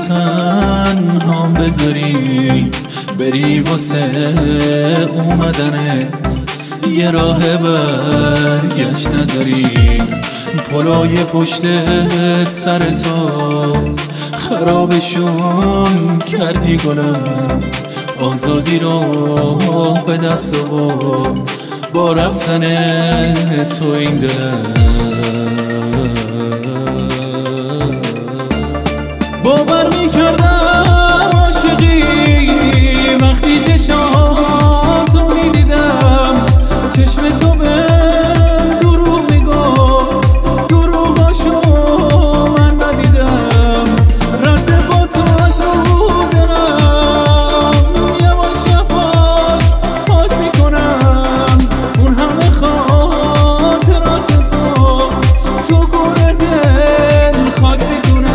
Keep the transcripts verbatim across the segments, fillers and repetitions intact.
تنها بذاری بری واسه اومدنت یه راه برگشت نذاری. پلای پشت سر تو خرابشون کردی گلم، آزادی رو به دست آورد با رفتن تو این دلم. باور میکردم عاشقی وقتی چشاتو میدیدم، چشم تو بهم دروغ میگفت دروغاشو من ندیدم. رد با تو از رو دلم یواش یواش پاک میکنم، اون همه خاطرات تو تو گوره دل خاک میکنم.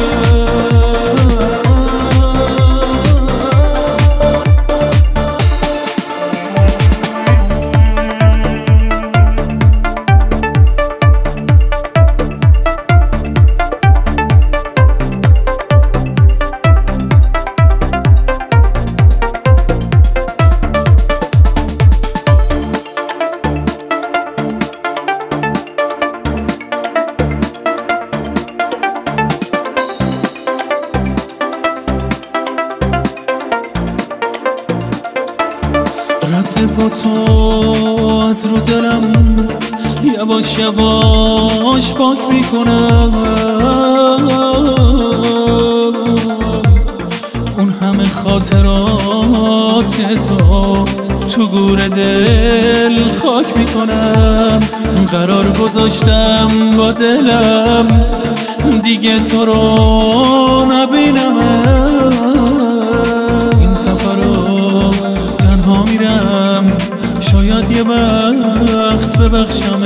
رد با تو از رو دلم یواش یواش پاک میکنم، اون همه خاطرات تو تو گوره دل خاک میکنم. قرار گذاشتم با دلم دیگه تو رو نبینم، این سفر رو تنها میرم، شاید یه وقت ببخشم